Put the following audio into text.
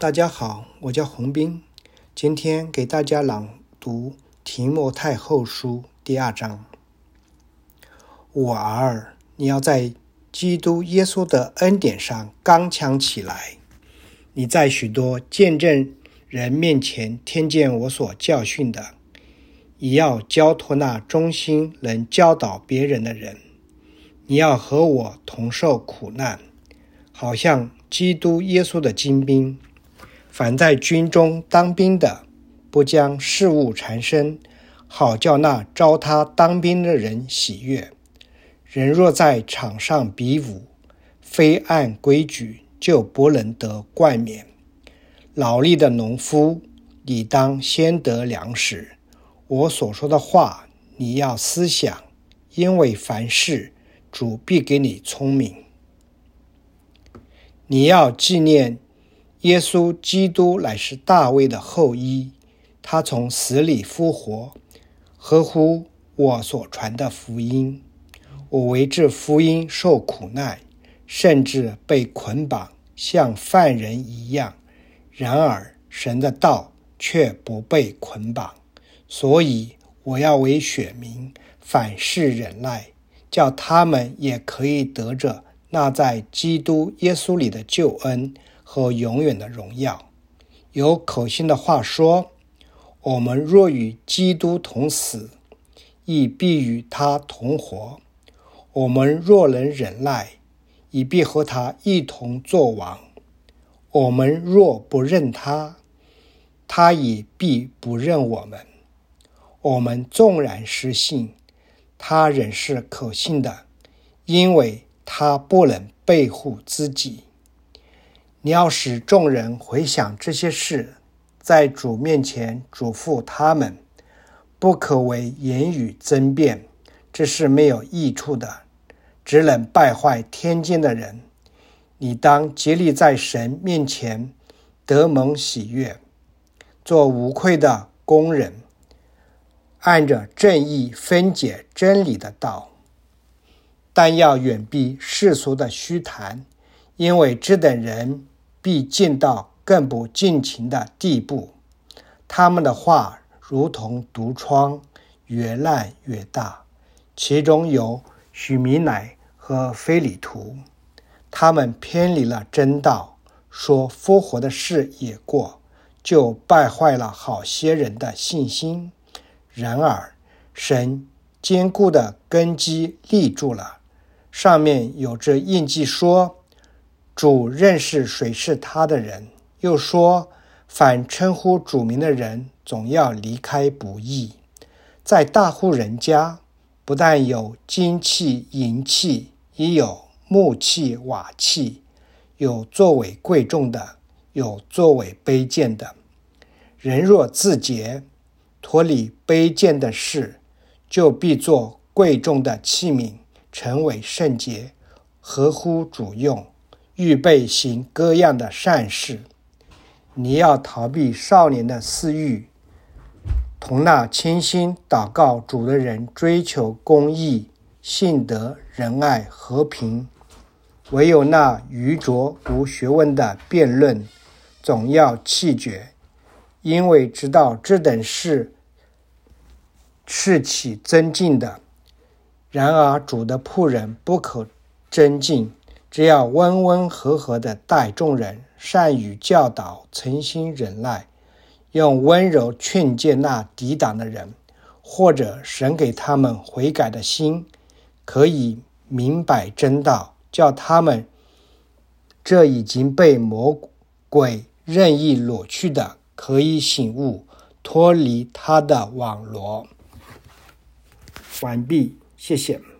大家好，我叫洪斌，今天给大家朗读提摩太后书第2章。我儿，你要在基督耶稣的恩典上刚强起来。你在许多见证人面前听见我所教训的，也要交托那忠心能教导别人的人。你要和我同受苦难，好像基督耶稣的精兵。凡在军中当兵的，不将事物缠身，好叫那招他当兵的人喜悦。人若在场上比武，非按规矩，就不能得冠冕。劳力的农夫，你当先得粮食。我所说的话，你要思想，因为凡事主必给你聪明。你要纪念耶稣基督乃是大卫的后裔，他从死里复活，合乎我所传的福音。我为这福音受苦难，甚至被捆绑，像犯人一样。然而神的道却不被捆绑，所以我要为选民凡事忍耐，叫他们也可以得着那在基督耶稣里的救恩和永远的荣耀。有口信的话说，我们若与基督同死，亦必与他同活。我们若能忍耐，亦必和他一同作王。我们若不认他，他也必不认我们。我们纵然失信，他仍是可信的，因为他不能背负自己。你要使众人回想这些事，在主面前嘱咐他们，不可为言语争辩，这是没有益处的，只能败坏天经的人。你当竭力在神面前得蒙喜悦，做无愧的工人，按着正义分解真理的道。但要远避世俗的虚谈，因为这等人必进到更不敬虔的地步。他们的话如同毒疮，越烂越大。其中有许米乃和非里图，他们偏离了真道，说复活的事也过，就败坏了好些人的信心。然而神坚固的根基立住了，上面有这印记说，主认识谁是他的人，又说凡称呼主名的人总要离开不义。在大户人家，不但有金器银器，也有木器瓦器，有作为贵重的，有作为卑贱的。人若自洁，脱离卑贱的事，就必做贵重的器皿，成为圣洁，合乎主用，预备行各样的善事。你要逃避少年的私欲，同那倾心祷告主的人追求公义、信德、仁爱、和平。唯有那愚拙无学问的辩论，总要弃绝，因为知道这等事是起增进的。然而主的仆人不可争竞，只要温温和和地待众人，善于教导，诚心忍耐，用温柔劝诫那抵挡的人，或者神给他们悔改的心，可以明白真道，叫他们这已经被魔鬼任意掳去的，可以醒悟，脱离他的网罗。完毕，谢谢。